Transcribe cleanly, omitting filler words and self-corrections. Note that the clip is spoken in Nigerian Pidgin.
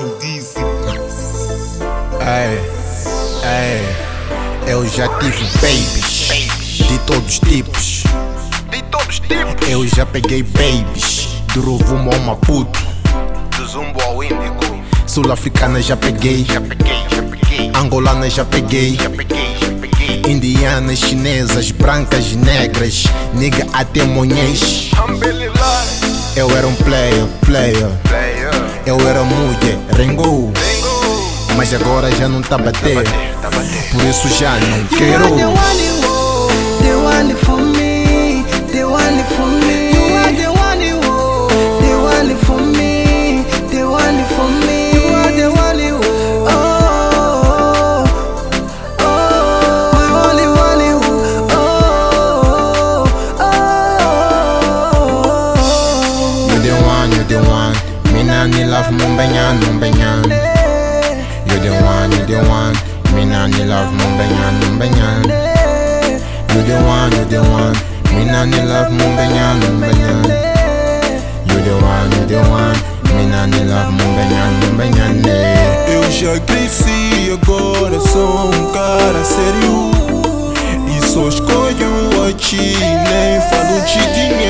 quem disse. Ei, eu já tive babies de todos os tipos. Eu já peguei babies do Rovuma ao Maputo, Do Zumbo ao Índico. sul-africana já peguei, angolana já peguei, indianas, chinesas, brancas, negras, nigga até monhês. Eu era um player, eu era mulher, rengo, mas agora já não tá a bater, por isso já não quero. The one for me, the one for me. You are the one for me, the one for me. You are the one, oh, my only one, oh. You the one, me nani love mumbenyan. You the one, me nani love mumbenyan. You the one, me nani love mumbenyan. You the one, me nani love mumbenyan. Eu já cresci, agora sou um cara sério. E só escolho a ti, nem falo de dinheiro.